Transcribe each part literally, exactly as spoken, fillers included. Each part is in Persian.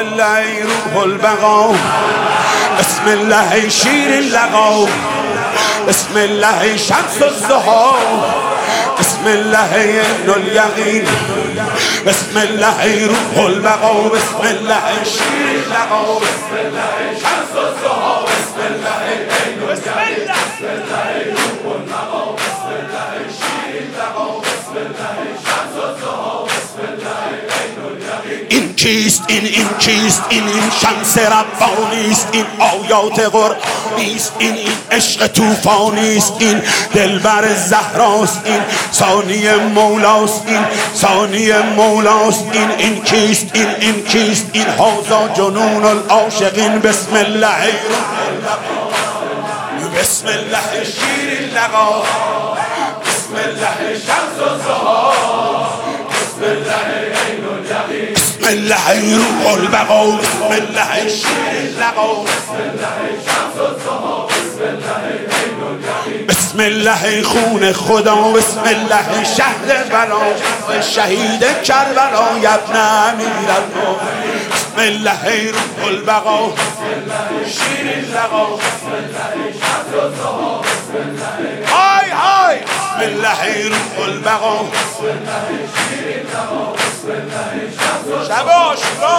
الله ای روح البقا، بسم الله ای شیر اللقا، بسم الله ای شمس الضحا، بسم الله ای عین الیقین، بسم الله ای روح البقا، بسم الله ای شیر اللقا، بسم الله ای شمس الضحا، بسم الله ای عین الیقین، بسم الله ای روح البقا، بسم الله ای شیر اللقا، بسم الله ای شمس الضحا، بسم الله ای عین الیقین. این کیست؟ این این کیست؟ این این شمس ربانیست، این آیات قرآنیست، این این عشق طوفانیست، این دلبر زهراست، این ثانی مولاست، این ثانی مولاست. این این کیست؟ این این کیست؟ این هذا جنون العاشقین. بسم الله ای روح البقا، بسم الله ای شیر اللقا، بسم الله ای شمس الضحا، بسم الله ای عین الیقین، بسم الله ای روح البقا، بسم الله ای شیر اللقا، بسم الله ای شمس الضحا، بسم الله ای عین الیقین، بسم الله ای خون خدا، بسم الله ای شهد بلا، شهید کربلا ابن امیر المؤمنین، بسم الله ای روح البقا، بسم الله ای شیر اللقا، بسم الله ای شمس الضحا، بسم الله ای های های، بسم الله ای روح البقا، بسم الله ای شیر اللقا، بسم الله ای شمس الضحا. شباش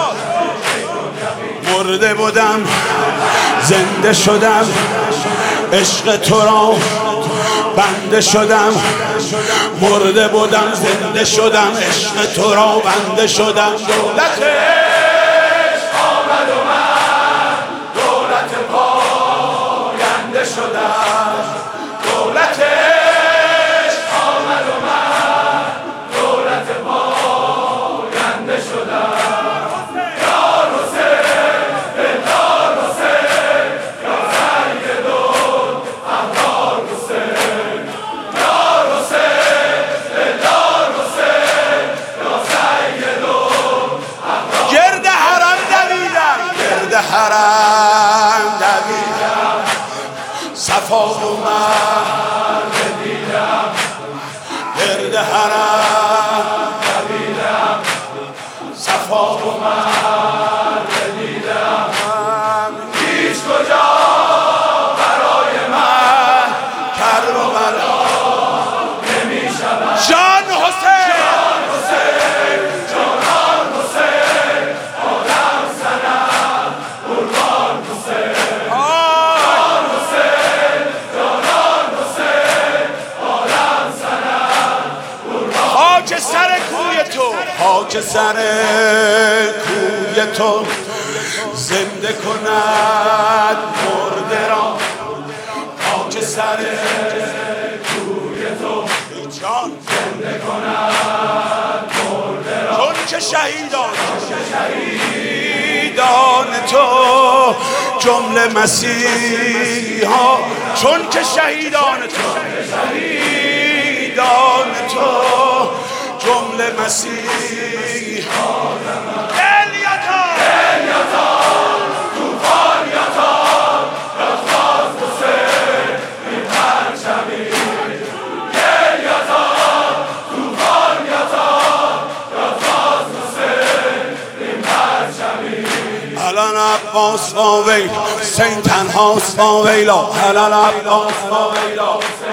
مرده بودم زنده شدم، عشق تو را بنده شدم، مرده بودم زنده شدم، عشق تو را بنده شدم. دولت عشق آمد و من دولت پاینده شدم، دولت عشق آمد و من دولت پاینده شدم. حرم دویدم، صفا و مرد دیدم، گرد حرم دویدم، صفا و مرد دیدم. هیچ کجا برای من کرب و بلا نمی شود. جان حسین، جان حسین، جانان حسین، آدم سنم قربان حسین، جان حسین، جانان حسین، آدم سنم قربان. خاک سر کوی تو، خاک سر کوی تو زنده کند مرده را، خاک سر کوی تو جان زنده کند مرده را. چون که شهیدان، شهیدان تو جمله مسیحا، چون که شهیدان تو، شهیدان تو جمله مسیحا. هلال عباس با ویلا، حسین تنهاست با ویلا، هلال عباس با ویلا.